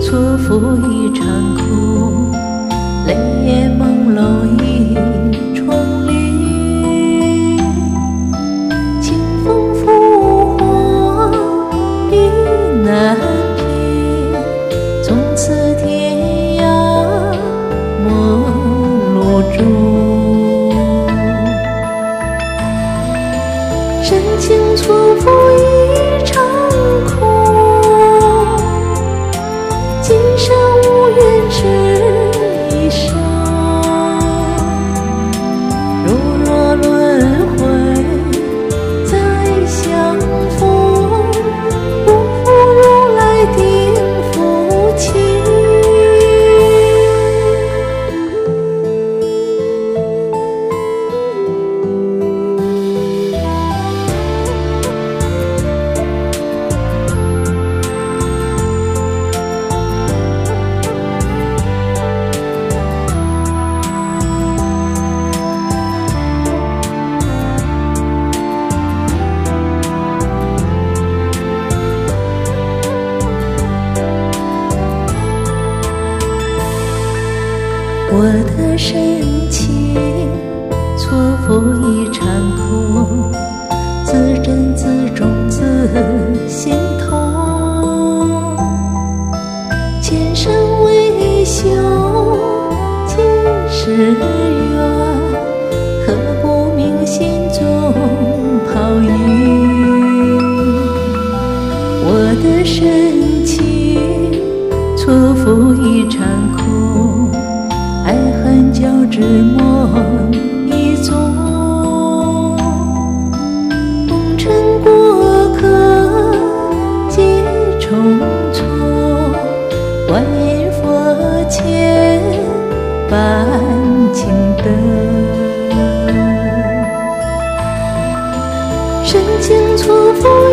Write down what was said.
错付一场空，泪眼朦胧一重离。清风拂过意难平，从此天涯陌路中。深情错付一场空，今生无缘只一生。如若轮回再相逢，不负如来定负情。我的深情错付一场空，自珍自重自心痛。前生未修今世缘，何不明心中泡影。我的深情错付一场空，爱恨交织梦一踪。红尘过客皆匆匆，观音佛前伴青灯。深情错付